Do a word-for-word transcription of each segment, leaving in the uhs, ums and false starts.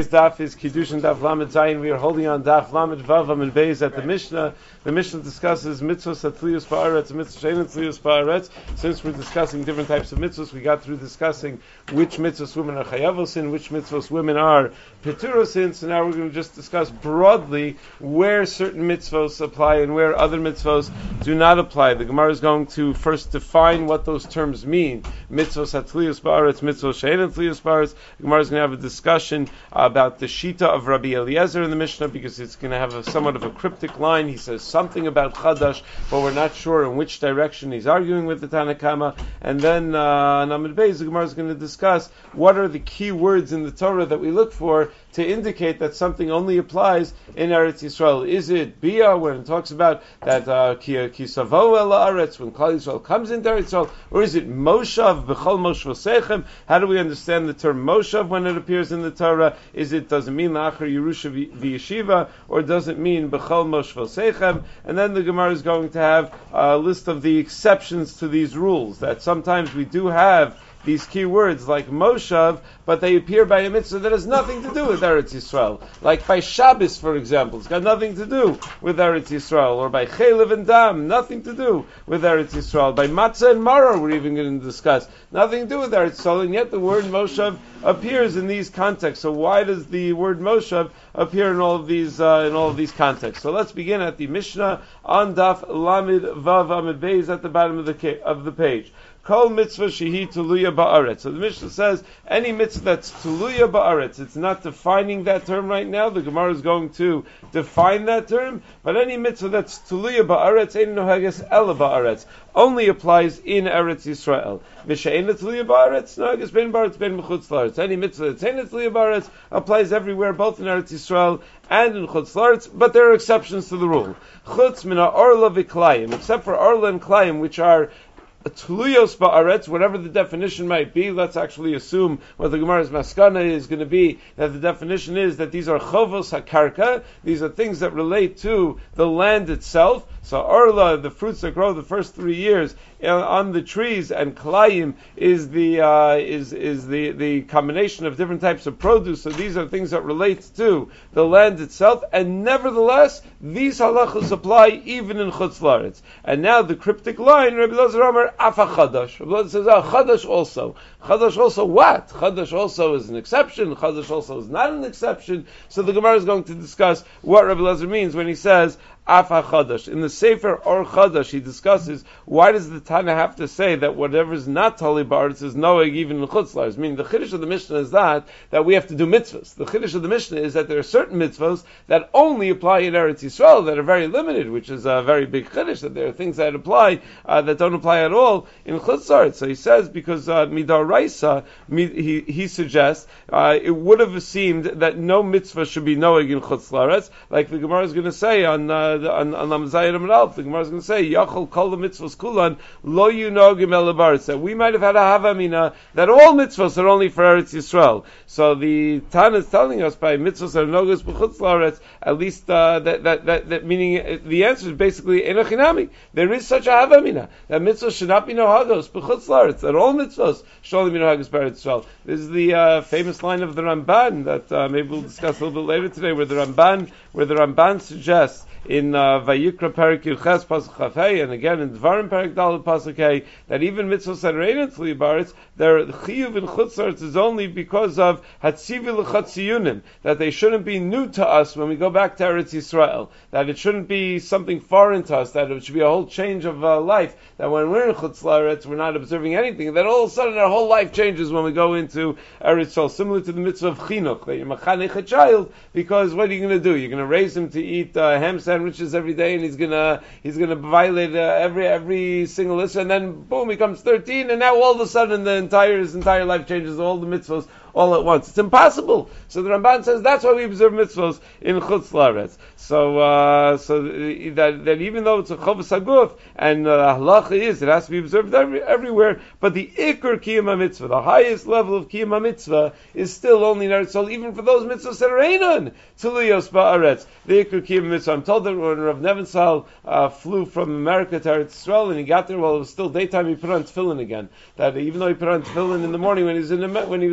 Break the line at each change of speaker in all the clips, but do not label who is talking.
Today's daf is Kiddushin Daf Lamed Zayin. We are holding on Daf Lamed Vav Amud Beis at the Mishnah. The Mishnah discusses mitzvahs atzlius ba'aretz and mitzvahs she'ein atzlius ba'aretz. Since we're discussing different types of mitzvahs, we got through discussing which mitzvahs women are chayavos in, which mitzvahs women are peturos in. So now we're going to just discuss broadly where certain mitzvahs apply and where other mitzvahs do not apply. The Gemara is going to first define what those terms mean. Mitzvahs atzlius ba'aretz, mitzvahs she'ein atzlius ba'aretz. The Gemara is going to have a discussion about the Shita of Rabbi Eliezer in the Mishnah, because it's going to have a, somewhat of a cryptic line. He says something about Chadash, but we're not sure in which direction he's arguing with the Tanna Kama. And then uh, on Amud Beis, the Gemara is going to discuss what are the key words in the Torah that we look for to indicate that something only applies in Eretz Yisrael. Is it Bia, when it talks about that Ki Savo El Haaretz, when Klal Yisrael comes into Eretz Yisrael, or is it Moshav B'chol Moshvosechem? How do we understand the term Moshav when it appears in the Torah? Is it, does it mean La'achar Yerusha V'Yeshiva, or does it mean B'chol Moshvosechem? And then the Gemara is going to have a list of the exceptions to these rules, that sometimes we do have these key words like Moshav, but they appear by a mitzvah that has nothing to do with Eretz Yisrael. Like by Shabbos, for example, it's got nothing to do with Eretz Yisrael. Or by Chelev and Dam, nothing to do with Eretz Yisrael. By Matzah and Maror, we're even going to discuss, nothing to do with Eretz Yisrael, and yet the word Moshav appears in these contexts. So why does the word Moshav appear in all of these uh, in all of these contexts? So let's begin at the Mishnah on Daf Lamed Vav Amud Beis at the bottom of the ca- of the page. Kol mitzvah shehi tuluya ba'aretz. So the Mishnah says any mitzvah that's tuluya ba'aretz. It's not defining that term right now. The Gemara is going to define that term. But any mitzvah that's tuluya ba'aretz, ein nohages ela ba'aretz, only applies in Eretz Yisrael. V'she'ein tuluya ba'aretz, nohages ben ba'aretz ben mechutz la'aretz. Any mitzvah that's ein tuluya ba'aretz applies everywhere, both in Eretz Yisrael and in chutz la'aretz. But there are exceptions to the rule. Chutz mina orla v'klayim, except for orla and klayim, which are Tuluyos ba'aretz, whatever the definition might be. Let's actually assume what the Gemara's maskana is going to be, that the definition is that these are chovos hakarka, these are things that relate to the land itself. So orla, the fruits that grow the first three years on the trees, and klayim is the uh, is is the, the combination of different types of produce. So these are things that relate to the land itself, and nevertheless these halachos apply even in chutz la'aretz. And now the cryptic line, Rabbi Elazar Amar afa chadash. Rabbi Elazar says, oh, chadash also. Chadash also what? Chadash also is an exception. Chadash also is not an exception. So the Gemara is going to discuss what Rabbi Elazar means when he says Afa Chadash. In the Sefer Or Chadash, he discusses why does the Tana have to say that whatever is not Tali Ba'aretz is Noeg even in Chutz La'aretz. Meaning the Chiddush of the Mishnah is that that we have to do mitzvahs. The Chiddush of the Mishnah is that there are certain mitzvahs that only apply in Eretz Yisrael, that are very limited, which is a very big Chiddush, that there are things that apply uh, that don't apply at all in Chutz La'aretz. So he says because uh, Midar Raisa, he, he suggests uh, it would have seemed that no mitzvah should be Noeg in Chutz La'aretz, like the Gemara is going to say on uh, on on Lam Zayin Amud Aleph. The Gemara is going to say Yachol Kol the mitzvahs kulan lo yunogim el ba'aretz, that we might have had a havamina that all mitzvahs are only for Eretz Yisrael. So the Tana is telling us by mitzvahs are nogos b'chutz la'aretz, at least uh, that, that that that meaning uh, the answer is basically enochinami. There is such a havamina that mitzvahs should not be nohagos b'chutz la'aretz, that all mitzvahs should only be nohagos b'Eretz Yisrael. This is the uh, famous line of the Ramban that uh, maybe we'll discuss a little bit later today, where the Ramban where the Ramban suggests in uh, Vayikra Perik Yurches Pasuk Chafei, and again in Dvarim Perik Dalet Pasuk Hey, that even mitzvahs that are in Tzli Baretz, their chiyuv in Chutz La'aretz is only because of Hatzivi L'Chatziyunim, that they shouldn't be new to us when we go back to Eretz Yisrael, that it shouldn't be something foreign to us, that it should be a whole change of uh, life, that when we're in Chutz La'aretz we're not observing anything, that all of a sudden our whole life changes when we go into Eretz Yisrael, similar to the mitzvah of Chinuch, that you're machanech a child, because what are you going to do? You're going to raise him to eat uh, ham sandwiches every day, and he's gonna he's gonna violate uh, every every single list, and then boom, he comes thirteen, and now all of a sudden the entire his entire life changes, all the mitzvahs all at once. It's impossible. So the Ramban says that's why we observe mitzvahs in Chutz La'aretz. So uh, so that that even though it's a Chovos Haguf and uh, halacha is it has to be observed every, everywhere, but the Iker Kiyum Mitzvah, the highest level of Kiyum Mitzvah, is still only in Eretz Yisrael, even for those mitzvahs that are Einon Tzuliyos Ba'aretz. The Iker Kiyum Mitzvah. I'm told that when Rav Nevensal uh, flew from America to Eretz Yisrael, and he got there while it was still daytime, he put on tefillin again. That even though he put on tefillin in the morning when he was in the, when he was in Chutz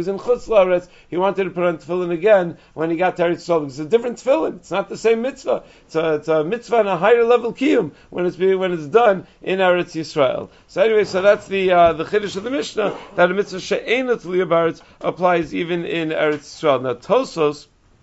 Laretz, he wanted to put on tefillin again when he got to Eretz Yisrael. It's a different tefillin. It's not the same mitzvah. It's a, it's a mitzvah on a higher level kiyum when it's being, when it's done in Eretz Yisrael. So anyway, so that's the uh, the chiddush of the Mishnah, that a mitzvah she'ena tluya b'aretz applies even in Eretz Yisrael. Now Tosos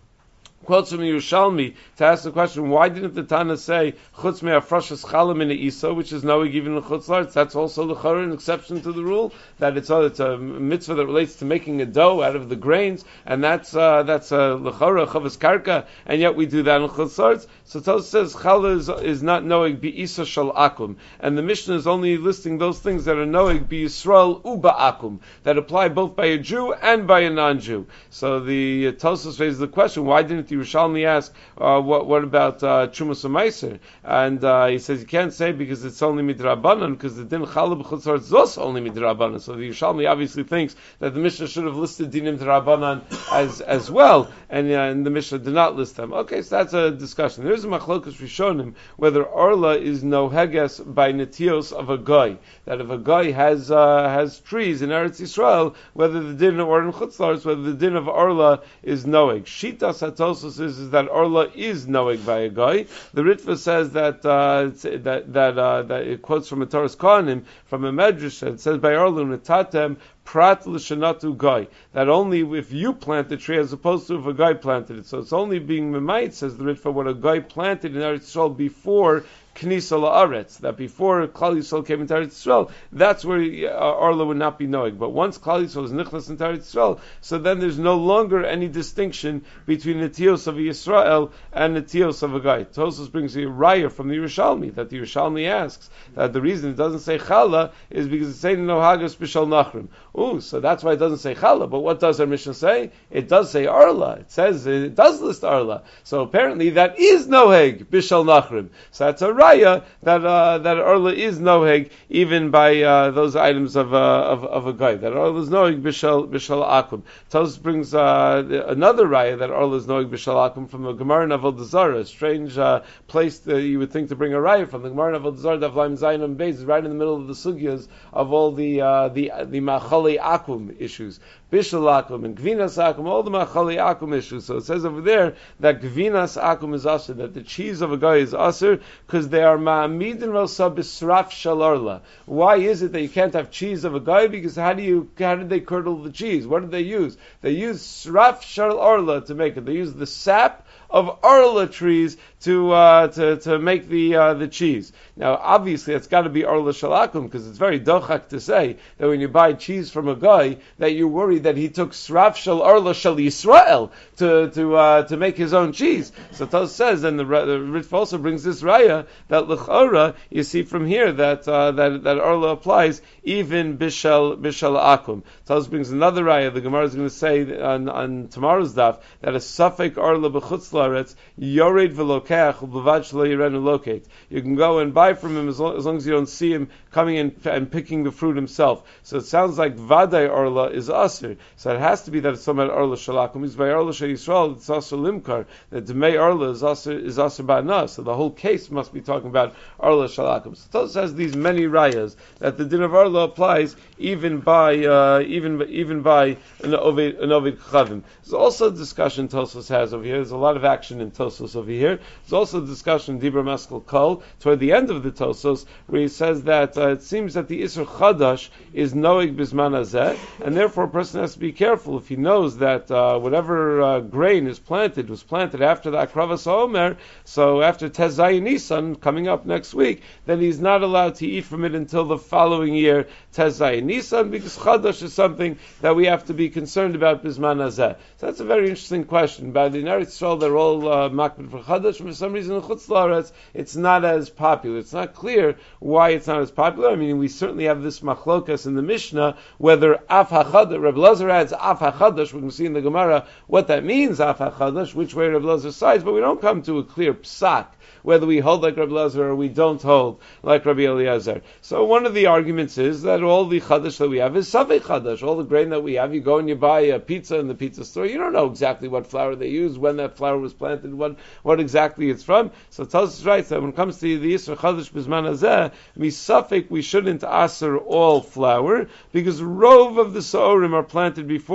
quotes from Yerushalmi to ask the question, why didn't the Tana say chutz me'afrashas chalam in isa, which is knowing even in chutz laretz? That's also the chara, an exception to the rule that it's a, it's a mitzvah that relates to making a dough out of the grains, and that's uh, that's a lechara chavas karka, and yet we do that in chutz laretz. So Tosfos says chala is, is not knowing bi isa shal akum, and the Mishnah is only listing those things that are knowing bi Yisrael uba akum, that apply both by a Jew and by a non-Jew. So the uh, Tosfos raises the question, why didn't Yerushalmi ask, uh, what, what about uh, Trumas Meiser? And uh, he says you can't say because it's only midrabanan, because the din chala b'chutz laretz is also only midrabanan. So the Yerushalmi obviously thinks that the Mishnah should have listed dinim drabanan as as well, and, uh, and the Mishnah did not list them. Okay, so that's a discussion. There is a machlokas rishonim whether orla is noheges by netios of a guy, that if a guy has uh, has trees in Eretz Yisrael, whether the din or in chutz laretz, whether the din of orla is noeg. Shitas Hatosos is, is that orla is noeg by a guy. The Ritva says that uh, that that uh, that it quotes from a Torah's Kohanim from a Medrash that it says by orla netatem prat l'shanatu guy, that only if you plant the tree as opposed to if a guy planted it. So it's only being memait, says the Ritva, what a guy planted in Eretz Yisrael before Knisa la'aretz, that before Klal Yisrael came into Eretz Yisrael, that's where uh, Arla would not be knowing. But once Klal Yisrael is nichnas into Eretz Yisrael, so then there's no longer any distinction between the Netios of Yisrael and the Netios of a guy. Tosfos brings a raya from the Yerushalmi, that the Yerushalmi asks that the reason it doesn't say Chala is because it's saying no Hagas B'Shal Nachrim. Ooh, so that's why it doesn't say Chala. But what does our Mishnah say? It does say Arla. It says, it does list Arla. So apparently that is Noheg B'Shal Nachrim. So that's a raya that uh, that Arla is Noheg even by uh, those items of, uh, of of a guy. That Arla is Noheg B'Shal B'Shal Akum. Tosfos brings uh, another raya that Arla is Noheg B'Shal Akum from the Gemara in Avodah Zarah, a strange uh, place that you would think to bring a raya from. The Gemara in Avodah Zarah, Daf Laim Zayin and Beis, is right in the middle of the sugyas of all the uh, the the Machali Akum issues. Bishal Akum and Gvinas Akum, all the Machali Akum issues. So it says over there that Gvinas Akum is Aser, that the cheese of a guy is Aser, because they are Ma'amidin Rosa Bisraf Shalarla. Why is it that you can't have cheese of a guy? Because how do you, how did they curdle the cheese? What did they use? They used Sraf Shalarla to make it. They used the sap of Arla trees to uh, to to make the uh, the cheese. Now, obviously, it's got to be Arla Shalakum, because it's very dochak to say that when you buy cheese from a guy, that you're worried that he took Sraf Shal Arla Shal Yisrael to to uh, to make his own cheese. So Tos says, and the, the Ritva also brings this raya that l'chora, you see from here that uh, that that Arla applies even bishal bishal akum. Tos brings another raya. The Gemara is going to say on, on tomorrow's daf that a suffix Arla b'chutz laretz yored v'lokeach u'b'vad shelo yirenu locate. You can go and buy from him as long, as long as you don't see him coming in and picking the fruit himself. So it sounds like vaday Arla is aser. So it has to be that it's talking about Arla shalakum. It's by Arla shel Yisrael. It's aser limkar. That demei Arla is aser is aser ba'ana. So the whole case must be talking about Arla shalakum. So Tosfos has these many rayas that the din of Arla applies even by uh, even even by an ovid an ovid chavim. There's also a discussion Tosfos has over here. There's a lot of action in Tosfos over here. There's also a discussion Dibra Maskal Kol toward the end of the Tosfos where he says that uh, it seems that the Isser Chadash is Noeg Bisman Hazeh, and therefore a person has to be careful if he knows that uh, whatever uh, grain is planted was planted after the Akravas Omer, so after Tez Zayin Nisan coming up next week, then he's not allowed to eat from it until the following year Tez Zayin Nisan, because Chadash is something that we have to be concerned about Bisman Hazeh. So that's a very interesting question. By the Eretz Yisrael, they're all uh, makbid for Chadash. For some reason in Chutz Laretz, it's not as popular. It's not clear why it's not as popular. I mean, we certainly have this machlokas in the Mishnah, whether Af HaChadash, Reb Lazar adds Af HaChadash, we can see in the Gemara what that means, Af HaChadash, which way Reb Lazar sides, but we don't come to a clear psak, whether we hold like Rabbi Eliezer or we don't hold like Rabbi Eliezer. So one of the arguments is that all the chadash that we have is savei chadash. All the grain that we have, you go and you buy a pizza in the pizza store, you don't know exactly what flour they use, when that flour was planted, what what exactly it's from. So Tosfos writes that when it comes to the Yisra chadash bizman hazeh, misafik we shouldn't aser all flour, because rove of the sa'orim are planted before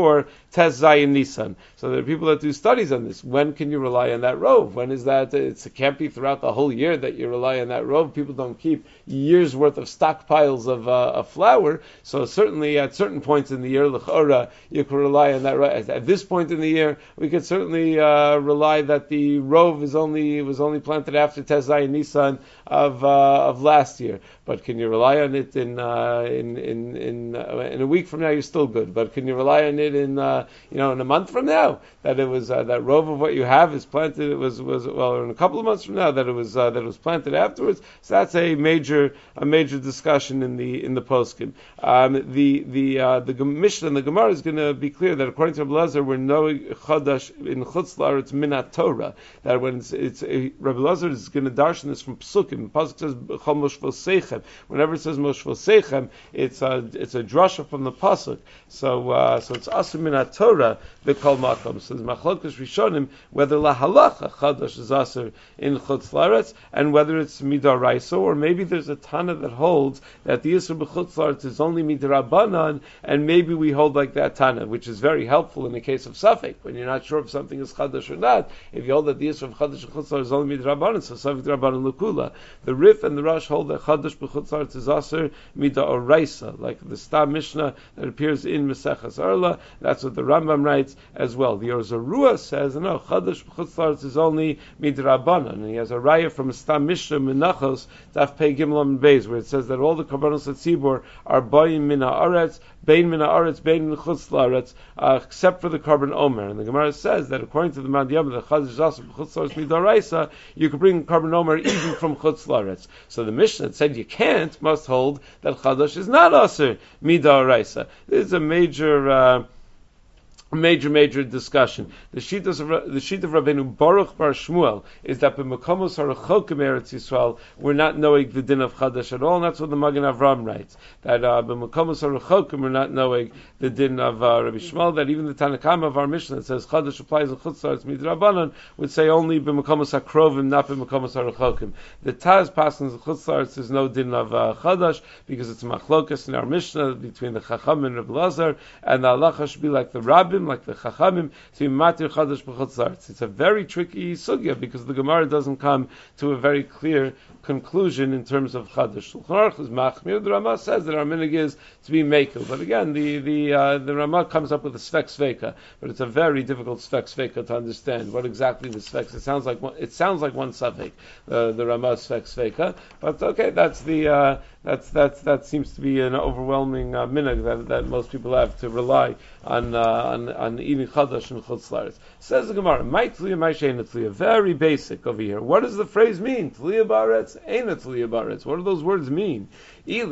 Tes Zayin Nisan. So there are people that do studies on this. When can you rely on that rove? When is that? It's, it can't be throughout the whole year that you rely on that rove. People don't keep years worth of stockpiles of, uh, of flour. So certainly at certain points in the year, l'chora, you can rely on that. At, at this point in the year, we could certainly uh, rely that the rove is only was only planted after Tes Zayin Nisan of uh, of last year. But can you rely on it in uh, in in in, uh, in a week from now? You're still good. But can you rely on it in uh, you know in a month from now that it was uh, that rove of what you have is planted? It was was well in a couple of months from now that it was uh, that it was planted afterwards. So that's a major a major discussion in the in the poskim. Um, the the uh, the Mishnah and the Gemara is going to be clear that according to Rabbi Lazar, we're no chadash in chutz la'aretz minat Torah. That when it's, it's a, Rabbi Lazar is going to darshan this from Psukim. The pasuk says Chol Moshvel Seichem. Whenever it says Moshvel Seichem, it's a it's a drasha from the pasuk. So uh, so it's asur minat Torah b'kol makom. So there's machlokas rishonim whether la halacha chadash is asur in chutz la'aretz and whether it's midaraisa or maybe there's a Tana that holds that the Yisur b'chutz la'aretz is only midrabanan, and maybe we hold like that Tana, which is very helpful in the case of Safek, when you're not sure if something is chadash or not. If you hold that the Yisur of chadash and chutz la'aretz is only midrabanan, so Safek drabanan l'kula. The Rif and the Rosh hold that chadash b'chutz la'aretz is asur midaraisa, like the Stam Mishnah that appears in Maseches Arla. That's what the Rambam writes as well. The Orzarua says no, chadash b'chutz la'aretz is only midrabanan, and he has a raya from a Stam Mishnah Menachos Daf Pei Gimel Amud Beis, where it says that all the karbanos at Tzibur are bayim min haaretz, bein min haaretz, bein min chutz la'aretz, uh, except for the carbon omer. And the Gemara says that according to the Mandiyam, the chadash asur b'chutz la'aretz midaraisa, you can bring carbon omer even from chutz la'aretz. So the Mishnah that said you can't must hold that chadash is not asur midaraisa. This is a major. Uh, Major, major discussion. The sheet of the sheet of Rabbeinu Baruch Bar Shmuel is that b'makomos harachokim Eretz Yisrael we're not knowing the din of chadash at all, and that's what the Magen Avram writes. That uh, b'makomos harachokim we're not knowing the din of uh, Rabbi Shmuel. That even the Tanakama of our Mishnah that says chadash applies in chutz la'aretz midrabanan would say only b'makomos hakrovim, not b'makomos harachokim. The Taz passes in chutz la'aretz there's no din of uh, chadash because it's machlokas in our Mishnah between the Chacham and Rabbi Lazar, and the halacha should be like the Rabbim, like the Chachamim, to be matir chadash b'chutz la'aretz. It's a very tricky sugya because the Gemara doesn't come to a very clear conclusion in terms of chadash. Shulchan Aruch is machmir. The Ramah says that our minig is to be mekel, but again, the the uh, the Ramah comes up with a svek sveka, but it's a very difficult svek sveka to understand what exactly the svek. It sounds like one, it sounds like one suffix, uh, the Ramah svek sveka, but okay, that's the. Uh, That's that's that seems to be an overwhelming uh, minhag that, that most people have to rely on uh, on, on eating chadash and chutz la'aretz. Says the Gemara, "My tliya, my sheina tliya." Very basic over here. What does the phrase mean? Tliya ba'aretz, eina tliya ba'aretz. What do those words mean? If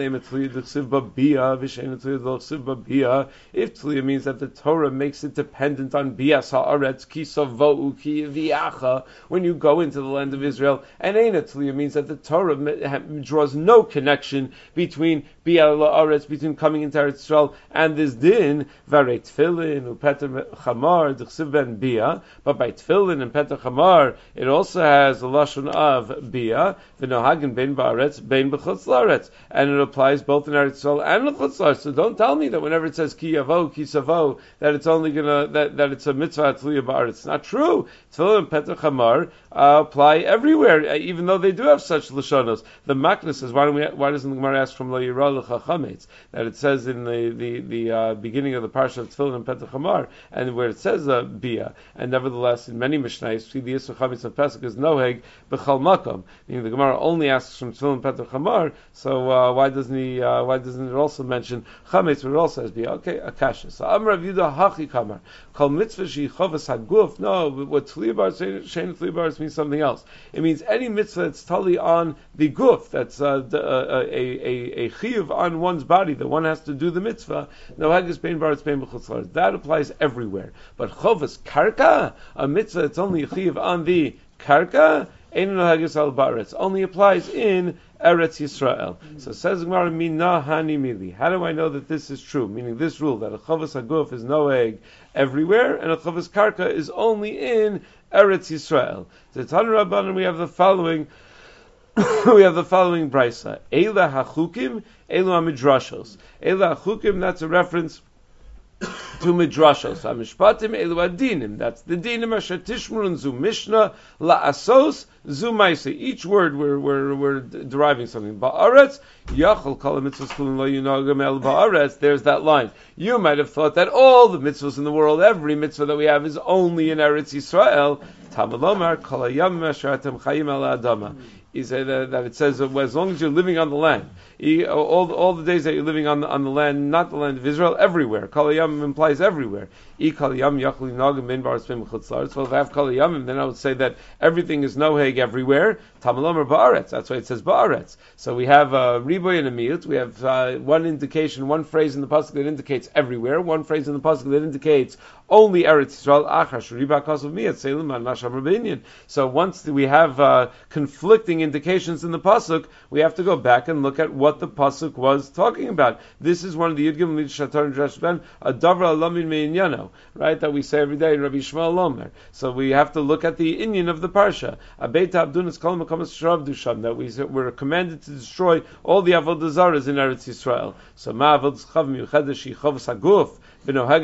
tliya means that the Torah makes it dependent on bias ha'aretz kisavo'u ki viacha when you go into the land of Israel, and eina tliya means that the Torah draws no connection between bias ha'aretz, between coming into Eretz Yisrael and this din varei tefillin upeter chamar d'chsiv ben bia. But by tefillin and peter chamar, it also has the lashon of bia v'nohagin bein ba'aretz bein b'chutz la'aretz, and it applies both in Eretz Yisrael and in chutz la'aretz. So don't tell me that whenever it says ki yavo ki savo that it's only gonna that, that it's a mitzvah tliya ba'aretz. It's not true. Tefillin and peter chamar uh, apply everywhere, uh, even though they do have such lashonos. The Makna says, why don't we? Why doesn't the Gemara ask from Lo Yirah L'cha Chametz that it says in the the, the uh, beginning of the parsha of Tefillin and Petach Hamar, and where it says uh, Bia, and nevertheless in many Mishnayos see the Yisur Chametz of Pesach is Noheg B'chal Makom. Meaning the Gemara only asks from Tefillin and Petach Hamar, so uh, why doesn't he? Uh, why doesn't it also mention Chametz where it also says Bia? Okay, Akasha. So Amar Rav Yehuda Hachi Kamar Kol Mitzvah Shi Chavas Haguf. No, what Tliya B'aretz Shein Tliya B'aretz means something else. It means any mitzvah that's totally on the guf, that's uh, the, uh, a a a chiyuv on one's body that one has to do the mitzvah. No haggis bein baretz bein b'chutz la'aretz. That applies everywhere. But chovas karka, a mitzvah that's only a chiyuv on the karka, ein no haggis al baretz, only applies in Eretz Yisrael. So says Gemara, Mina Hani Mili. How do I know that this is true? Meaning this rule that a chavas haguf is no egg everywhere, and a chavas karka is only in Eretz Yisrael. So Tan Rabbanan, we have the following. we have the following brisa. Eila hachukim, elu hamidrashos. Eila hachukim. That's a reference to midrashos. Hamishpatim elu adinim. That's the dinim asher tishmurun zu mishnah la'asos zu ma'aseh. Each word we're we're we're deriving something. Ba'aretz yachol kol mitzvos kulin lo yunagam el ba'aretz. There's that line. You might have thought that all the mitzvos in the world, every mitzvah that we have, is only in Eretz Yisrael. Tamalomar kol hayam asher atem chayim al adama. Is that, uh, that it says that as long as you're living on the land, he, all all the days that you're living on the, on the land, not the land of Israel, everywhere. Kol hayam implies everywhere. I kol hayam yachol yinagam min ba'aretz min b'chutz la'aretz. Well, if I have kol hayamim, then I would say that everything is noheg everywhere. Tamalomar ba'aretz. That's why it says ba'aretz. So we have a riboy and a miut. We have uh, one indication, one phrase in the pasuk that indicates everywhere. One phrase in the pasuk that indicates only Eretz Yisrael. Achash riba kasav miut selim an masham rabinyan. So once we have uh, conflicting indications in the pasuk, we have to go back and look at what the pasuk was talking about. This is one of the Yudgim Shatar and Drash Ben, a Davra Alamin Me'inyano, right, that we say every day in Rabbi Shmuel Lomer. So we have to look at the inyan of the parsha. Abeita Abdunas Kol Makamas Shrav Dusham, that we we're commanded to destroy all the avodah zaras in Eretz Yisrael. So Ma Avodah Chav Miuchedesh Chavos Haguf. Just like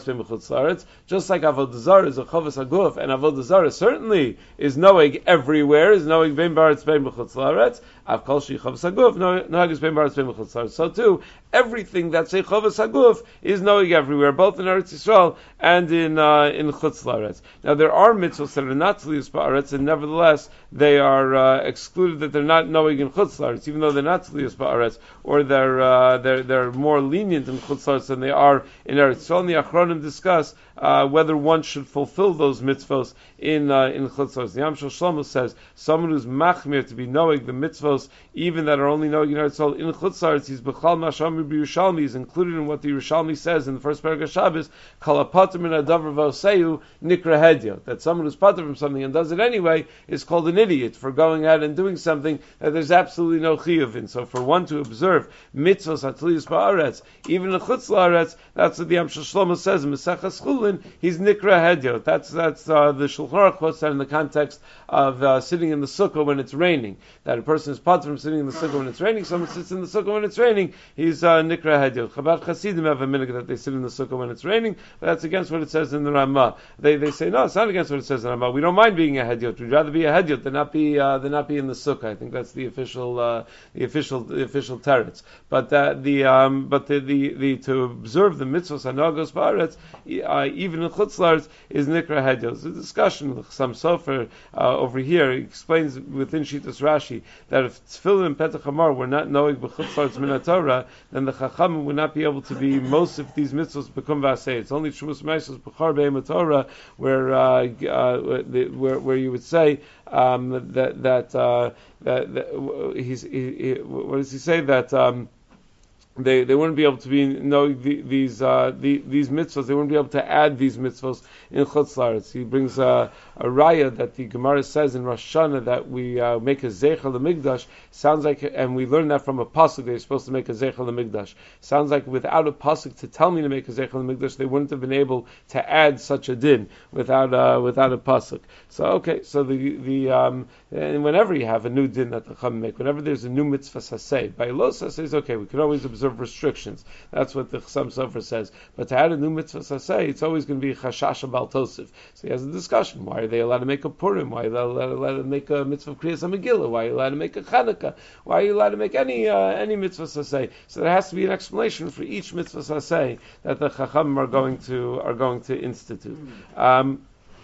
avodah zarah is a chavos haguf, and avodah zarah certainly is noeg everywhere, is noeg bein b'aretz bein b'chutz la'aretz. Av kol shi chavos haguf noeg is bein b'aretz bein b'chutz la'aretz. So too, everything that's a chavos haguf is noeg everywhere, both in Eretz Yisrael and in uh, in chutz la'aretz. Now there are mitzvahs that are not tzlius ba'aretz, and nevertheless they are uh, excluded, that they're not noeg in chutz la'aretz, even though they're not tzlius ba'aretz, or they're uh, they're they're more lenient in chutz la'aretz than they are in Eretz. So the Achronim discuss uh, whether one should fulfill those mitzvos in uh, in chutz la'aretz. The Yamshel Shlomo says someone who's machmir to be knowing the mitzvos, even that are only knowing in Eretz Yisrael in chutz la'aretz, he's b'chal masham b'Yerushalmi, is included in what the Yerushalmi says in the first paragraph of Shabbos. Kalapatim in adavar v'oseu nikra hedya. That someone who's patur from something and does it anyway is called an idiot for going out and doing something that there's absolutely no chiyuv in. So for one to observe mitzvos atliyus ba'aretz, even in chutz la'aretz, that's what the Yamshel Shlomo says in Mesechas Chulin. He's nikra hedya. That's that's uh, the Shulchan Aruch quotes that in the context of uh, sitting in the sukkah when it's raining. That a person is patur from sitting in the sukkah when it's raining. Someone sits in the sukkah when it's raining. He's uh, nikra hedya. Chabad Chasidim have a minhag that they sit in the sukkah when it's raining, but that's against what it says in the Ramah. They they say no, it's not against what it says in the Ramah. We don't mind being a hedyot. We'd rather be a hedyot than not be uh, than not be in the sukkah. I think that's the official uh, the official the official teretz. But uh, the um, but the, the the to observe the mitzvahs hanagos ba'aretz, uh, even in chutz la'aretz, is nikra hedyot. There's a discussion with some sofer uh, over here. He explains within Shitas Rashi that if tefillin and petach hamar were not knowing b'chutz la'aretz min haTorah, then the chachamim would not be able to be most of these mitzvahs become vasei. It's only Shmus Meisos b'char be'em Torah where uh, uh, where where you would say um, that that, uh, that, that he's he, he, what does he say that. Um, They they wouldn't be able to be know the, these uh, the, these mitzvahs. They wouldn't be able to add these mitzvahs in chutz la'aretz. He brings uh, a raya that the Gemara says in Rosh Hashanah that we uh, make a zeicher l'mikdash. Sounds like, and we learned that from a pasuk. They're supposed to make a zeicher l'mikdash. Sounds like without a pasuk to tell me to make a zeicher l'mikdash, they wouldn't have been able to add such a din without uh, without a pasuk. So okay, so the the um, and whenever you have a new din that the chacham make, whenever there's a new mitzvah saseh, by los says okay, we can always observe restrictions. That's what the Chassam Sofer says. But to add a new mitzvah saseh, it's always going to be chashash bal tosif. So he has a discussion. Why are they allowed to make a Purim? Why are they allowed to make a mitzvah of Kriyas HaMegillah? Why are you allowed to make a Chanukah? Why are you allowed to make any uh, any mitzvah saseh? So there has to be an explanation for each mitzvah saseh that the Chacham are going to are going to institute. Um,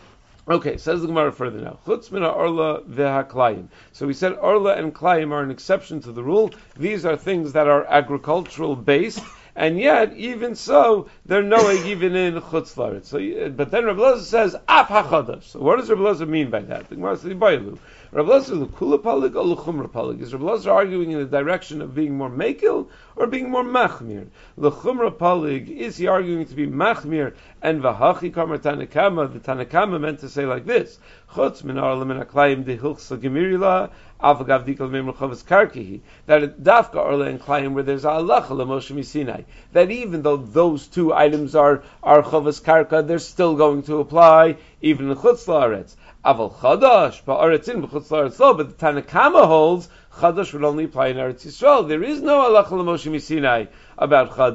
Okay, says the Gemara further now. Chutz min ha'orla v'ha'klayim. So we said orla and klayim are an exception to the rule. These are things that are agricultural based, and yet, even so, they're noeg even in chutz la'aretz. So, but then Rabbi Elazar says, af ha'chadash. So what does Rabbi Elazar mean by that? The Gemara says, Yibayilu. Rabbi Elazar, l'kula palig or l'chumra palig? Is Rabbi Elazar arguing in the direction of being more mekil or being more machmir? L'chumra palig, is he arguing to be machmir? And v'hachi kamar Tanakama, the Tanakama meant to say like this: Chutz min ha'orla min ha'klayim dehilchsa gemirila avagav dikal meim rechavas karkihi. That it, dafka orla and klayim where there's a halacha l'Moshe Misinai. That even though those two items are are chavas karka, they're still going to apply even in chutz la'aretz. Aval chadash ba'aretzin b'chutz la'aretz lo. But the Tanakama holds chadash would only apply in Eretz Yisrael. There is no halacha l'Moshe Misinai about chadash.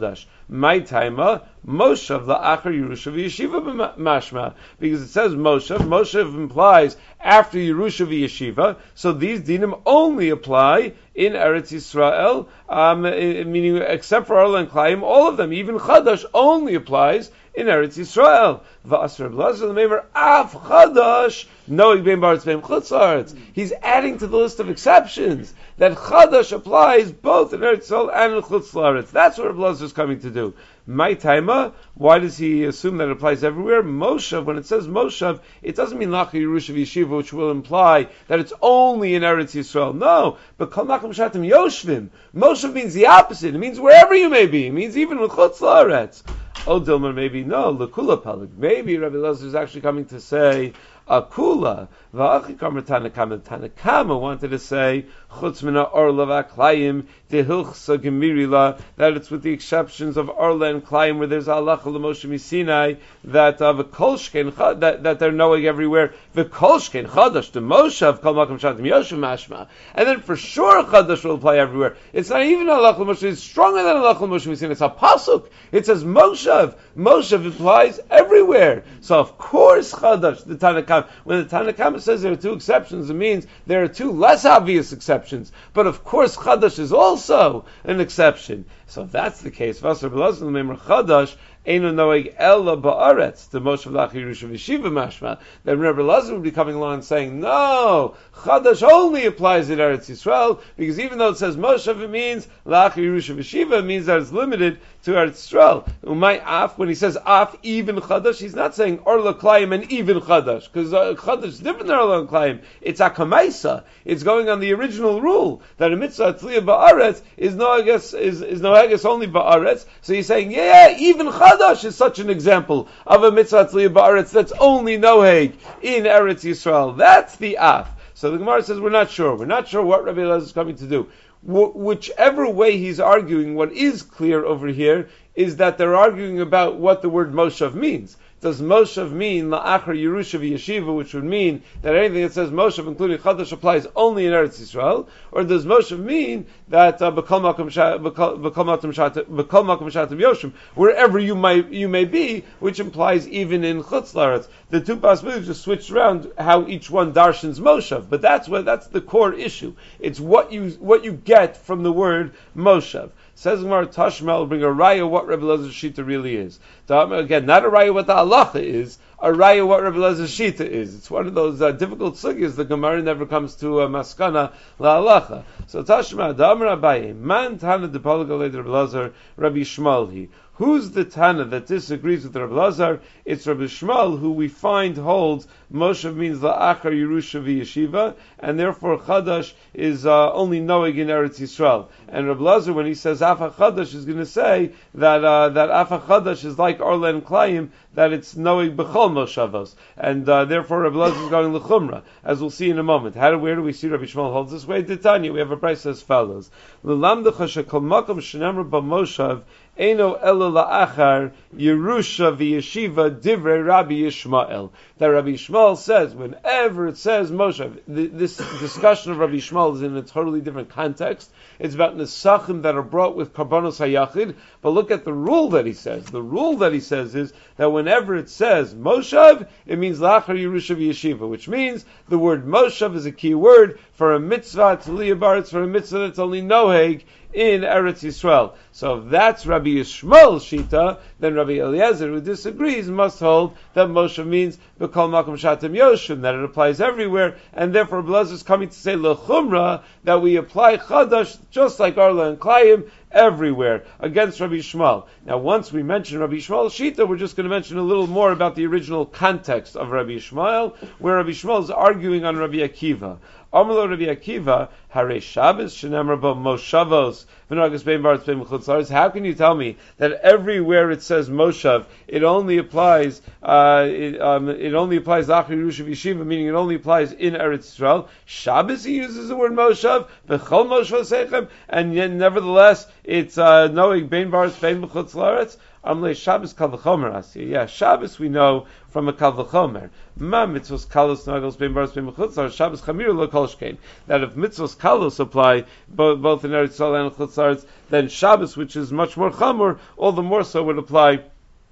My taima, Moshav la'achar Yerusha v'yeshiva mashma, because it says Moshav. Moshav implies after Yerusha v'yeshiva, so these dinim only apply in Eretz Yisrael, um, meaning except for Arla and Klayim, all of them, even Chadash, only applies in Eretz Yisrael. V'asar blazer l'meimer af Chadash noig bein baretz bein chutz la'aretz. He's adding to the list of exceptions that Chadash applies both in Eretz Yisrael and in chutz la'aretz. That's what Blazer is coming to do. My taima, why does he assume that it applies everywhere? Moshav, when it says Moshav, it doesn't mean Lacha Yerusha v'Yeshiva, which will imply that it's only in Eretz Yisrael. No, but Kol Makom Shatim Yoshvim. Moshav means the opposite. It means wherever you may be. It means even with Chutz La'aretz. Oh, Dilma, maybe no. Lekula Palik. Maybe Rabbi Elazar is actually coming to say Akula. Va'achikamer Tanakama. Tanakama wanted to say Chutz Mina Orla v'Aklayim Tehilchsa Gemirila, that it's with the exceptions of Orla and Klayim where there's Allah Moshe Misinai that uh, v'kolshkein that that they're knowing everywhere. V'kolshkein Chadash the Moshav Kol Makom Shatim Yoshev Mashma, and then for sure Chadash will apply everywhere. It's not even Allah Moshe; it's stronger than Allah Moshe Misinai. It's a pasuk. It says Moshav. Moshav applies everywhere. So of course Chadash the Tanakam. When the Tanakama says there are two exceptions, it means there are two less obvious exceptions. But of course Chadash is also an exception. So if that's the case, Vasar B'Lazar L'Meimer Chadash Einu Noeg Ella Ba'aretz the Moshav Lach Yerusha V'Yeshiva Mashma, then Rebbe Elazar would be coming along and saying, no, Chadash only applies in Eretz Yisrael, because even though it says Moshav, it means Lach Yerusha V'Yeshiva, it means that it's limited to Eretz Yisrael. Umay Af, when he says Af, even Chadash, he's not saying Orla Klayim and even Chadash, because uh, Chadash is different than Orla and Klayim. It's Akamaisa. It's going on the original rule that a mitzvah Tzliya Ba'aretz is no, I guess, is, is no, I guess, only Ba'aretz. So he's saying, yeah, even Chadash is such an example of a mitzvah Tzliya Ba'aretz that's only Noheg in Eretz Yisrael. That's the Af. So the Gemara says, we're not sure. We're not sure what Rabbi Elazar is coming to do. Wh- whichever way he's arguing, what is clear over here is that they're arguing about what the word Moshav means. Does Moshav mean La'achar Yerusha v'Yeshiva, which would mean that anything that says Moshav, including Chadash, applies only in Eretz Yisrael? Or does Moshav mean that B'kol Makom Shatim Yoshim, wherever you may you may be, which implies even in Chutz La'aretz? The two possibilities just switched around how each one darshans Moshav, but that's what that's the core issue. It's what you what you get from the word Moshav. Says Gemara, Tashma, bring a raya what Rebbe Elazar's shita really is. Again, not a raya what the halacha is, a raya what Rebbe Elazar's shita is. It's one of those uh, difficult sugyas. The Gemara never comes to uh, maskana la halacha. So Tashma, Damar Abaye, man tana de Palgalei Rebbe Elazar, Rabbi Shmalhi. Who's the Tana that disagrees with Rabbi Elazar? It's Rabbi Shmuel, who we find holds Moshav means La'achar Yerusha v'Yeshiva, and therefore Chadash is uh, only Noeg in Eretz Yisrael. And Rabbi Elazar, when he says Afa Chadash, is going to say that uh, that Afa Chadash is like Orla and Klayim, that it's Noeg B'chol Moshavos, and uh, therefore Rabbi Elazar is going L'chumra, as we'll see in a moment. How do where do we see Rabbi Shmuel holds this way? Titania, we have a price as follows: L'lamdecha shekol makom shenamar b'Moshav Eino elo la'achar Yerusha v'Yeshiva divrei Rabbi Yishmael. That Rabbi Yishmael says, whenever it says Moshe, this discussion of Rabbi Yishmael is in a totally different context. It's about nesachim that are brought with karbanos hayachid. But look at the rule that he says. The rule that he says is that whenever it says Moshav, it means la'achar Yerusha v'Yeshiva, which means the word Moshav is a key word for a mitzvah, tzliya baretz, for a mitzvah that's only noheg in Eretz Yisrael. So if that's Rabbi Yishmael's shita, then Rabbi Eliezer, who disagrees, must hold that Moshe means B'kol Makom Shatim Yoshim, that it applies everywhere, and therefore Rabbi Eliezer is coming to say L'chumra, that we apply Chadash, just like Arla and Klayim, everywhere, against Rabbi Yishmael. Now once we mention Rabbi Yishmael's shita, we're just going to mention a little more about the original context of Rabbi Yishmael, where Rabbi Yishmael is arguing on Rabbi Akiva. Amalo Rabbi Akiva, Hare Shabbos Shenamar Bo Moshavos V'Nagas Bein Baretz Bein B'Chutz La'aretz. How can you tell me that everywhere it says Moshav, it only applies uh, it, um, it only applies La'achar Yerusha v'Yeshiva, meaning it only applies in Eretz Yisrael? Shabbos he uses the word Moshav, V'chol Moshav Seichem, and yet nevertheless it's uh, Noeg Bein Baretz Bein B'Chutz La'aretz. Amle Shabbos kal v'chomer asya. Yeah, Shabbos we know from a kal v'chomer. Ma mitzvos kalos nagos bein baros bein mechutzar. Shabbos chamir lo kol shkein. That if mitzvos kalos apply both, both in Eretz Yisrael and chutzar, then Shabbos, which is much more chamor, all the more so would apply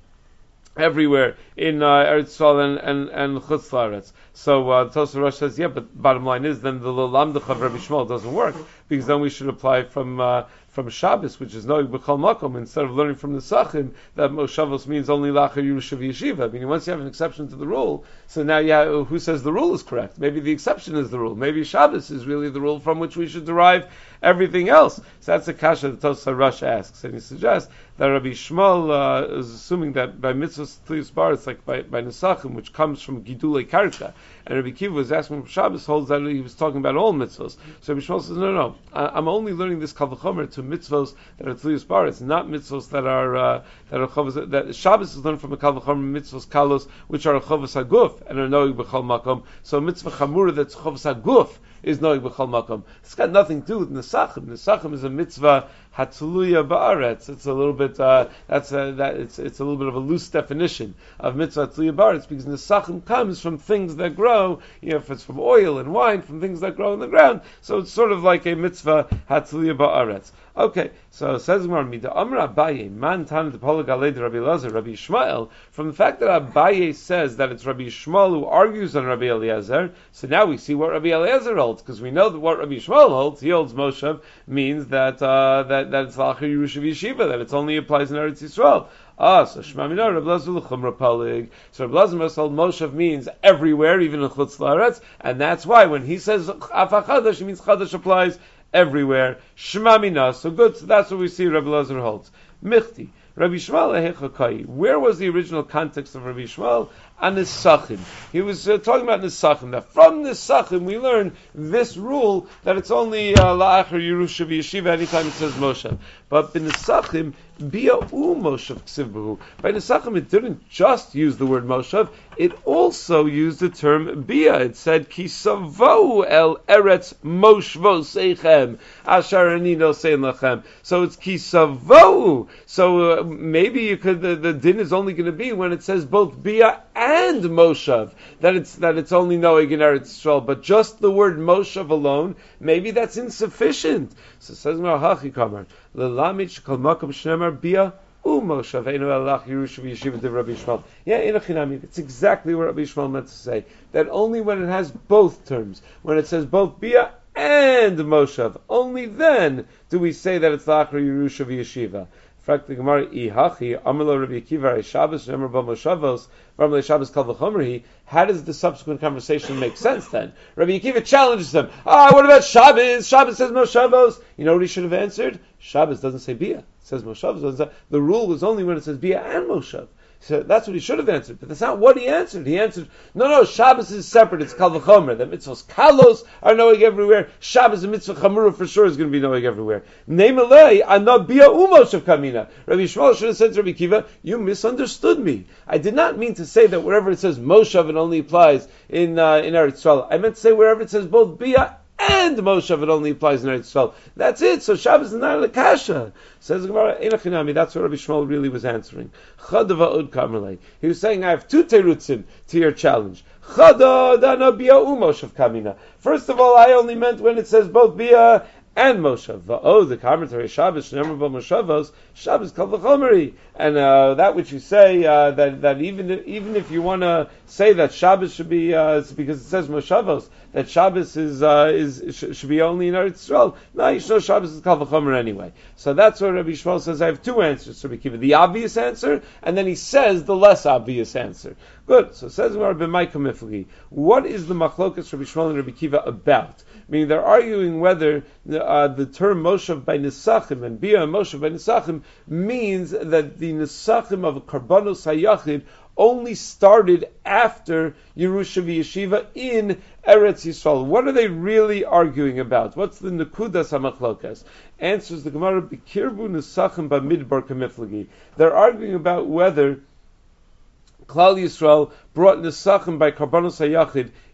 everywhere in uh, Eretz Yisrael and and, and Chutz La'aretz. So uh, Tosafot Rosh says, yeah, but bottom line is then the Lamdach of Rabbi Shmuel doesn't work, because then we should apply from uh, from Shabbos, which is Noig B'chol Makom, instead of learning from the Sachim that Moshavos means only Lachar Yerusha V'Yeshiva. I mean, once you have an exception to the rule, so now yeah, who says the rule is correct? Maybe the exception is the rule. Maybe Shabbos is really the rule from which we should derive everything else. So that's a kasha that Tosafot Rosh asks, and he suggests that Rabbi Shmuel uh, is assuming that by mitzvahs tliyus bar, it's like by, by Nesachim, which comes from Gidulei Karka. And Rabbi Kiva was asking from Shabbos, holds that he was talking about all mitzvahs. So Rabbi Shmuel says, no, no, I, I'm only learning this kal v'chomer to mitzvahs that are tliyus bar. It's not mitzvahs that are uh, that are chovas. That Shabbos is learned from a kal v'chomer mitzvahs kalos, which are chovas haguf and are noig b'chol makom. So mitzvah chamura that's chovas haguf is noig b'chol makom. It's got nothing to do with nesachim. Nesachim is a mitzvah hatzuliya ba'aretz. It's a little bit uh, that's a, that it's it's a little bit of a loose definition of mitzvah hatzuliya ba'aretz, because nesachim comes from things that grow. You know, if it's from oil and wine, from things that grow in the ground. So it's sort of like a mitzvah hatzuliya ba'aretz. Okay, so it says Gemara, Mida Amra Abaye, Man Tan the Polagaled Rabbi Elazar, Rabbi Yishmael. From the fact that Abaye says that it's Rabbi Yishmael who argues on Rabbi Eliezer, so now we see what Rabbi Eliezer holds, because we know that what Rabbi Yishmael holds, he holds Moshav, means that uh, that that it's Lachar Yerusha V'Yeshiva, that it only applies in Eretz Yisrael. Ah, so Shema Minor, Rabbi Elazar l'chumra palig. So Rabbi Elazar must hold Moshav means everywhere, even in Chutz La'aretz, and that's why when he says Afa Chadash, he means Chadash applies everywhere. Shema Mina. So good. So that's what we see Rabbi Elazar holds. Michti. Rabbi Shmuel Ehechakai. Where was the original context of Rabbi Shmuel? On Nesachim. He was uh, talking about Nesachim. That from Nesachim we learn this rule that it's only La'achar Yerusha V'Yeshiva anytime it says Moshe. But in Nesachim, Bia U Moshev Ksivbahu. By Nesachim it didn't just use the word Moshev, it also used the term Bia. It said Kisavo El Eretz Moshvo Seichem Ashar Anino Sein Lachem. So it's Kisavo. So uh, maybe you could the, the din is only going to be when it says both Bia and Moshav, that it's that it's only Noeg in Eretz Yisrael, but just the word Moshav alone, maybe that's insufficient. So it says Hachi Kamar, Lelamich Kol Makom Shnemar Bia U Moshav Einu Elach Yerusha V'Yeshiva de Rabbi Yishmael. Yeah, Inachinami, it's exactly what Rabbi Yishmael meant to say. That only when it has both terms, when it says both Bia and Moshav, only then do we say that it's Lachar Yerusha V'Yeshiva. The Gemara, Ihachi, Amalo Rabbi Akiva, Shabbos, Nemer Ba Moshavos, Ramle Shabbos Kal V'Chomer. How does the subsequent conversation make sense then? Rabbi Akiva challenges them. Ah, what about Shabbos? Shabbos says Moshavos. You know what he should have answered? Shabbos doesn't say Bia. It says Moshavos. Doesn't say. The rule was only when it says Bia and Moshav. So that's what he should have answered, but that's not what he answered. He answered, no, no, Shabbos is separate, it's Kal V'Chomer. The mitzvahs kalos are knowing everywhere. Shabbos and mitzvah chamura for sure is going to be knowing everywhere. Neimelei, ana bia umoshav kamina. Rabbi Yishmael should have said to Rabbi Kiva, you misunderstood me. I did not mean to say that wherever it says Moshav, it only applies in uh, in Eretz Yisrael. I meant to say wherever it says both bia and Moshav, it only applies in Eretz Yisrael. That's it. So Shabbos is not a kasha. Says the Gemara, Einachinami. That's what Rabbi Shmuel really was answering. Chadava ud kamerlei. He was saying, I have two terutzim to your challenge. Chada dana bia umoshav kamina. First of all, I only meant when it says both bia and Moshav. Oh, the commentary Shabbos Shnemer Ba Moshavos Shabbos Kal V'Chomeri. And uh, that which you say uh, that that even if, even if you want to say that Shabbos should be uh, because it says Moshavos, that Shabbos is uh, is sh- should be only in Eretz Yisrael. No, you know Shabbos is Kal V'Chomer anyway. So that's what Rabbi Shmuel says. I have two answers to Rabbi Kiva: the obvious answer, and then he says the less obvious answer. Good. So it says Rabbi Micah Mifli. What is the machlokas Rabbi Shmuel and Rabbi Kiva about? Meaning they're arguing whether uh, the term Moshav by Nesachim and Bia Moshav by Nesachim means that the Nesachim of Karbanos Hayachid only started after Yerusha V'Yeshiva in Eretz Yisrael. What are they really arguing about? What's the Nekudas HaMachlokas? Answers the Gemara, B'kirbu Nesachim B'midbar Kamiflagi. They're arguing about whether Klal Yisrael brought Nesachim by Karbanos Hayachid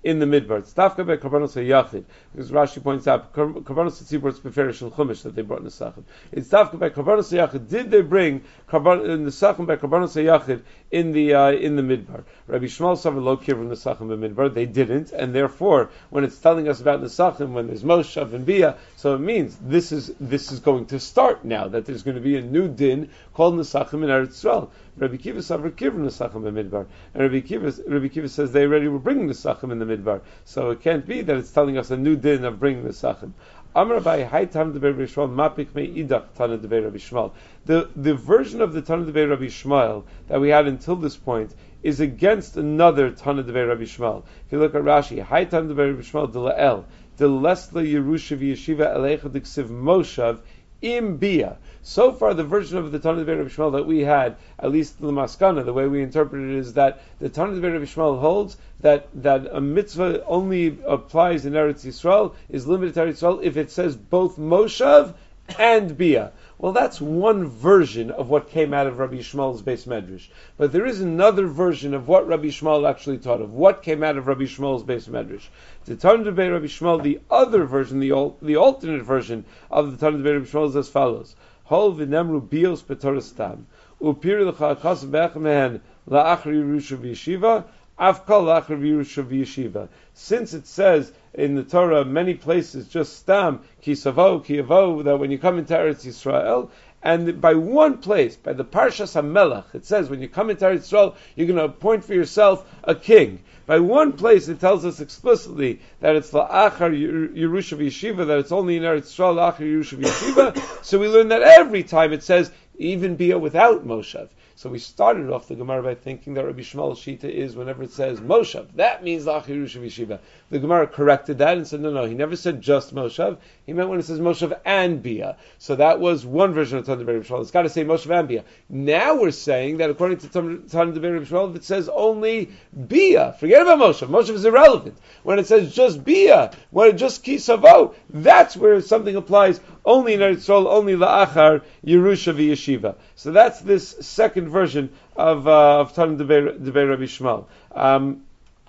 in the midbar. It's dafka by karbanos hayachid, because Rashi points out karbanos tzibur it's beferish and chumash that they brought nesachim. It's dafka by karbanos hayachid. Did they bring karban nesachim by karbanos hayachid in the uh, in the midbar? Rabbi Shmuel savar lo kivrim nesachim by midbar. They didn't, and therefore, when it's telling us about nesachim, when there's moshav and bia, so it means this is this is going to start now. That there's going to be a new din called nesachim in Eretz Yisrael. Rabbi Kiva savar kivrim nesachim by midbar, and Rabbi Kiva Rabbi Kiva says they already were bringing nesachim in the midbar. So it can't be that it's telling us a new din of bringing nesachim. Amar Abai, Hai Tana Debei Rabbi Shmuel, Mapik Me Idach Tana Debei Rabbi Shmuel. The the version of the Tana Debei Rabbi Shmuel that we had until this point is against another Tana Debei Rabbi Shmuel. If you look at Rashi, Hai Tana Debei Rabbi Shmuel Delael, Delesla Yerusha V'Yeshiva Eleicha Diksiv Moshav Im Bia. So far, the version of the Tana Debei Rabbi Shmuel that we had, at least the Maskana, the way we interpret it, is that the Tana Debei Rabbi Shmuel holds that, that a mitzvah only applies in Eretz Yisrael, is limited to Eretz Yisrael, if it says both Moshav and Bia. Well, that's one version of what came out of Rabbi Shmuel's Beis Medrash. But there is another version of what Rabbi Shmuel actually taught, of what came out of Rabbi Shmuel's Beis Medrash. The Tana Debei Rabbi Shmuel, the other version, the, al- the alternate version of the Tana Debei Rabbi Shmuel is as follows. Hol v'nemru bios b'torastam, upiri l'cha akas b'echamehen la'achar Yerusha v'yeshiva, afkal la'achar Yerusha v'yeshiva. Since it says in the Torah many places just stam, ki savo, ki avo, that when you come into Eretz Yisrael, and by one place, by the Parshas HaMelech, it says when you come into Eretz Yisrael, you're going to appoint for yourself a king. By one place, it tells us explicitly that it's la'achar Yerusha v'yeshiva, that it's only in Eretz Yisrael la'achar Yerusha v'yeshiva. So we learn that every time it says even bia without Moshav. So we started off the Gemara by thinking that Rabbi Shmuel's Shita is whenever it says Moshav, that means la'achar Yerusha v'yeshiva. The Gemara corrected that and said, no, no, he never said just Moshav. He meant when it says Moshav and Bia. So that was one version of Tana Debei Rabbi Shmuel. It's got to say Moshav and Bia. Now we're saying that according to Tana Debei Rabbi Shmuel, if it says only Bia, forget about Moshav. Moshav is irrelevant. When it says just Bia, when it just Kisavo, that's where something applies only in Eretz Yisrael, only La'achar Yerusha v'Yeshiva. So that's this second version of uh, of Tana Debei Rabbi Shmuel. Um,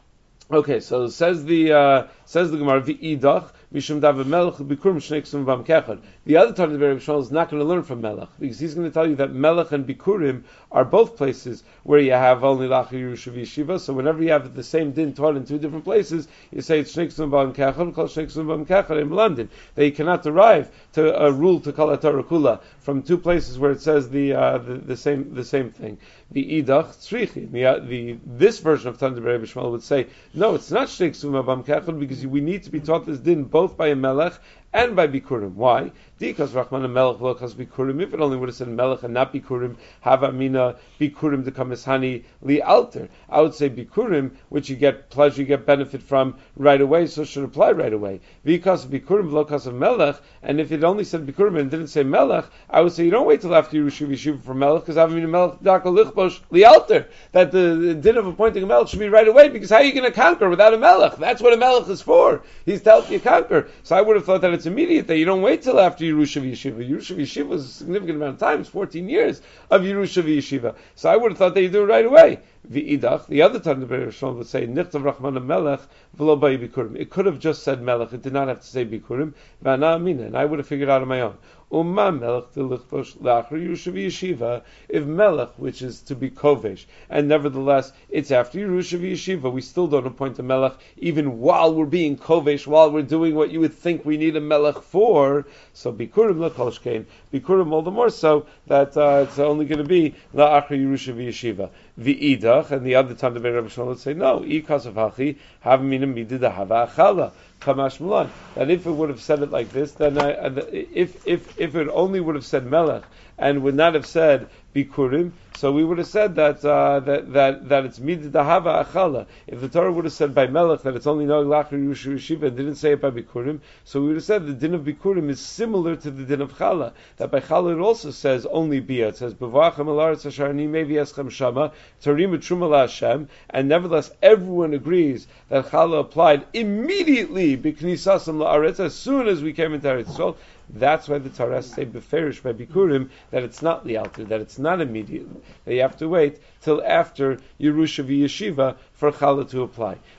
okay, so says the uh, says the Gemara v'idach mishum davar melech bikurim shnei ksum bam kechad. The other Tana Debei Rabbi Shmuel is not going to learn from Melech, because he's going to tell you that Melech and Bikurim are both places where you have only La'achar Yerusha v'Yeshiva. So whenever you have the same din taught in two different places, you say it's shnei ksum bam kechad, kol shnei ksum bam kechad in London. That you cannot derive to a rule to kol haTorah kula from two places where it says the uh, the, the same the same thing. The idach tzrichi. The, the this version of Tana Debei Rabbi Shmuel would say no, it's not shnei ksum bam kechad, because we need to be taught this din both by a Melech and by Bikurim. Why? Because Rachman and Melech lochas Bikurim. If it only would have said Melech and not Bikurim, Hava Mina Bikurim dekamis hani li alter. I would say Bikurim, which you get pleasure, you get benefit from right away, so it should apply right away. Because Bikurim lochas of Melech, and if it only said Bikurim and didn't say Melech, I would say you don't wait till after Yerusha v'Yeshiva for Melech, because Hava Mina Melech daka lichbosh li alter. That the, the din of appointing a Melech should be right away, because how are you going to conquer without a Melech? That's what a Melech is for. He's to help you conquer. So I would have thought that it's immediate, that you don't wait till after Yerusha v'Yeshiva. Yerusha v'Yeshiva was a significant amount of time, it's fourteen years of Yerusha v'Yeshiva. So I would have thought that you do it right away. V'idach, the other Tana Debei Rabbi Shmuel would say, Nichtav Rachman Melech v'lo ba'i Bikurim. It could have just said Melech, it did not have to say Bikurim, v'ana amina, and I would have figured out on my own. Umma Melech t'lichbosh la'achar Yerusha v'Yeshiva, if Melech, which is to be Kovesh, and nevertheless, it's after Yerusha v'Yeshiva, we still don't appoint a Melech, even while we're being Kovesh, while we're doing what you would think we need a Melech for. So Bikurim l'kol shkein, Bikurim all the more so, that uh, it's only going to be la'achar Yerusha v'Yeshiva. V'idach, and the other Tana Debei Rabbi Shmuel would say, no, ikas of hachi, have mina midida hava achala, kamash mulan. That if it would have said it like this, then I, if if if it only would have said Melech and would not have said Bikurim, so we would have said that uh, that that that it's midida hava achala. If the Torah would have said by Melech that it's only no la'achar Yerusha v'Yeshiva and didn't say it by Bikurim, so we would have said the din of Bikurim is similar to the din of Chala. That by Chala it also says only Bia. It says b'va'achem alaretz asher ani mevi eschem shama tarim truma la'Hashem, and nevertheless everyone agrees that Chala applied immediately b'knisasam la'aretz, as soon as we came into Eretz Yisrael. That's why the Torah say beferish by Bikurim that it's not lialter, that it's not immediate, that you have to wait till after Yerusha v'Yeshiva for Chala to apply.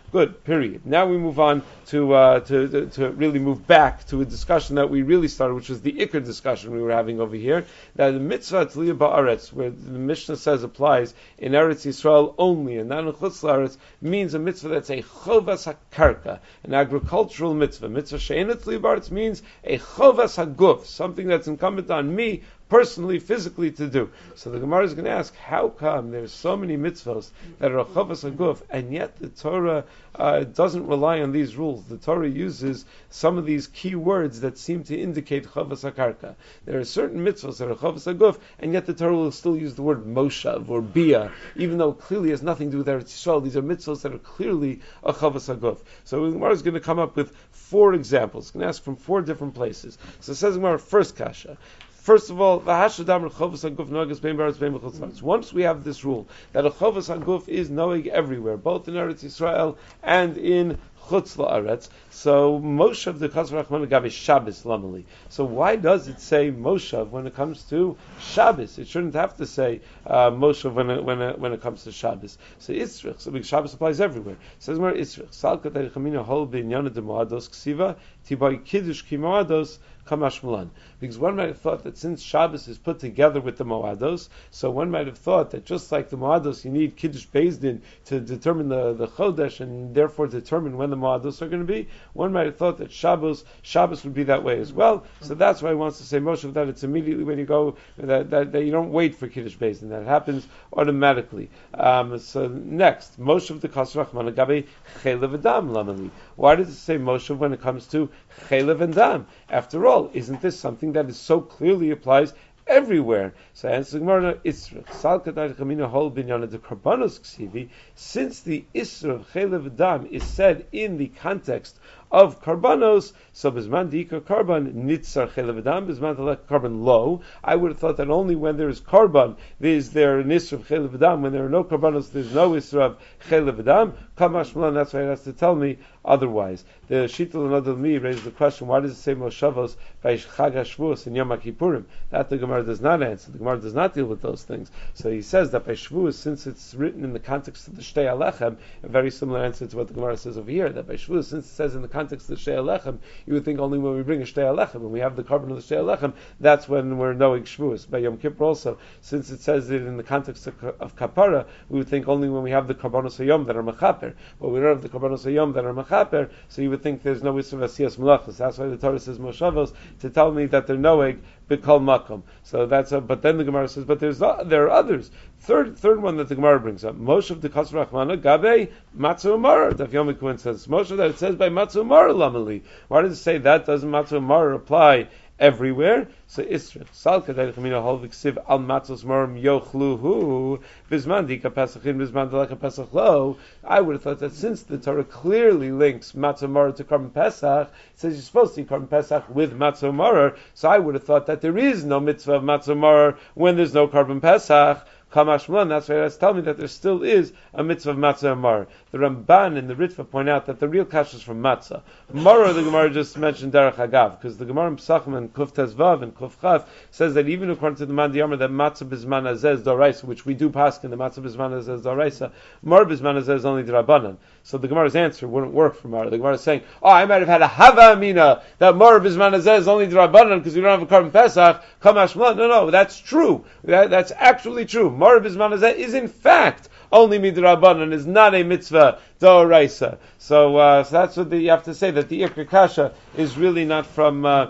Good. Period. Now we move on to, uh, to, to to really move back to a discussion that we really started, which was the Iker discussion we were having over here. That the mitzvah tzliya ba'aretz, where the Mishnah says applies in Eretz Yisrael only, and not in Chutz La'aretz, means a mitzvah that's a chovas hakarka, an agricultural mitzvah. Mitzvah she'ena tzliya ba'aretz means a chovas haguf, something that's incumbent on me personally, physically to do. So the Gemara is going to ask, how come there's so many mitzvahs that are a chavas haguf, and yet the Torah uh, doesn't rely on these rules? The Torah uses some of these key words that seem to indicate chavas hakarka. There are certain mitzvahs that are chavas haguf, and yet the Torah will still use the word moshav or bia, even though it clearly has nothing to do with Eretz Yisrael. These are mitzvahs that are clearly a chavas haguf. So the Gemara is going to come up with four examples. It's going to ask from four different places. So it says Gemara, first kasha. First of all, once we have this rule that a chovas haguf is noeg everywhere, both in Eretz Yisrael and in Chutz La'aretz, so Moshav the Chazar Rachman Gav is Shabbos Lamali. So why does it say Moshav when it comes to Shabbos? It shouldn't have to say uh, Moshav when it, when it, when it comes to Shabbos. So Isrich, so because Shabbos applies everywhere. It says more Isrich. Salka Terichamina Hol B'Inyana de Moados Ksiva Tibai Kiddush Ki Moados Kamash Mulan. Because one might have thought that since Shabbos is put together with the Moados, so one might have thought that just like the Moados, you need Kiddush Beis Din to determine the, the Chodesh and therefore determine when the Moados are going to be. One might have thought that Shabbos, Shabbos would be that way as well. So that's why he wants to say Moshe that it's immediately when you go, that, that, that you don't wait for Kiddush Beis Din, that it happens automatically. Um, so next, Moshe of the Kasrach Managabe Chelev Adam Lamali. Why does it say Moshe when it comes to Chelev and Dam? After all, isn't this something that is so clearly applies everywhere? So answer Gemara, Isra. Salkadar Chamina Hol Binyana de Karbanos Ksivi, since the Isra of Chelev Adam is said in the context of Karbanos, so Bisman Dika Karban Nitzar Chelev Adam, Bisman Talek Karban Lo. I would have thought that only when there is Karban is there an Isra of Chelev Adam. When there are no Karbanos, there's no Isra of Chelev Adam. Kamash Malan, that's why it has to tell me otherwise. The Shittul and Adal raised the question, why does it say Moshavos by Chag HaShavuos and Yom HaKippurim? That the Gemara does not answer. The Gemara does not deal with those things. So he says that by Shavuos, since it's written in the context of the Shtei Alechem, a very similar answer to what the Gemara says over here, that by Shavuos, since it says in the context of the Shtei Alechem, you would think only when we bring a Shtei Alechem, when we have the carbon of the Shtei Alechem, that's when we're knowing Shavuos. By Yom Kippur also, since it says it in the context of, of Kapara, we would think only when we have the Karbanos Hayom that are Mechaper. But we don't have the Karbanos Hayom that are Mechaper, so you would think there's no Isra Vasiyas Melachos. That's why the Torah says Moshavos, to tell me that they're Noeg B'Kol Makom. So that's a, but then the Gemara says, but there's uh, there are others. Third third one that the Gemara brings up, Moshe of the Kasar Rachmana Gabe Matzu Amar. Daf Yomi Kuhn says Moshe that it says by Matzu Amar Lamali. Why does it say that? Doesn't Matzu Amar apply everywhere? So Isra Salka Deichmina Holvik Siv Al Matzos Morim Yochluhu Bisman Dika Pesachin Bisman Deleka Pesach Lo. I would have thought that since the Torah clearly links Matzah Maror to Korban Pesach, it says you're supposed to eat Korban Pesach with Matzah Maror. So I would have thought that there is no mitzvah of Matzah Maror when there's no Korban Pesach. Kamash Mulan, that's why that's telling me that there still is a mitzvah of matzah and mar. The Ramban and the Ritva point out that the real kasha is from matzah. Maror, the Gemara just mentioned Derech Hagav, because the Gemara in Pesachim and Kuf Tezvav and Kuf Chav says that even according to the Man Diyamar that matzah bizman azez doraisa, which we do pass in the matzah bizman azez doraisa, mar bizman azez is only drabanan. So the Gemara's answer wouldn't work for mar. The Gemara is saying, oh, I might have had a hava amina that mar bizman azez is only drabanan because we don't have a Korban Pesach. Kamash Mulan, no, no, that's true. That, that's actually true. Mar bizman azez is in fact only midrabanan, is not a mitzvah doraisa. So, uh, so that's what the, you have to say, that the Ikar Kasha is really not from uh,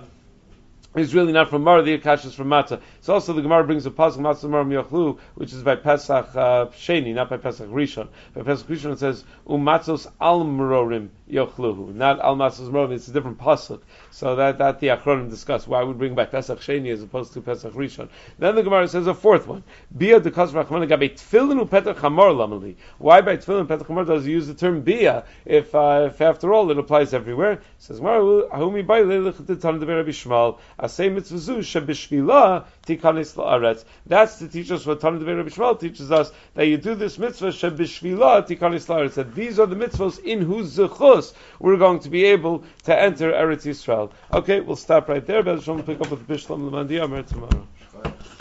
is really not from Mar, the Ikar Kasha is from Matzah. It's also the Gemara brings a pasuk Matzah Mar Miyochlu, which is by Pesach uh, Sheni, not by Pesach Rishon. By Pesach Rishon it says Umatzos Al Merorim Yochluhu, not Al Matzos Merorim. It's a different pasuk. So that that the Achronim discuss why we bring back Pesach Sheni as opposed to Pesach Rishon. Then the Gemara says a fourth one. Bia de Kasra Rachmana Gabe Tefillin u Petach Hamor Lamali. Why by Tefillin Petach Hamor does he use the term Bia if uh, if after all it applies everywhere? It says Gemara Ahumi Bay Leilach Tan de Rabbi Shmuel Asay Mitzvah Zu Shebishvila Tikanis La'aretz. That's to teach us what Tan de Rabbi Shmuel teaches us, that you do this mitzvah Shebishvila Tikanis La'aretz. That these are the mitzvahs in whose zechus we're going to be able to enter Eretz Yisrael. Okay, we'll stop right there. But we'll pick up with Bishlam Lamandi Amar tomorrow.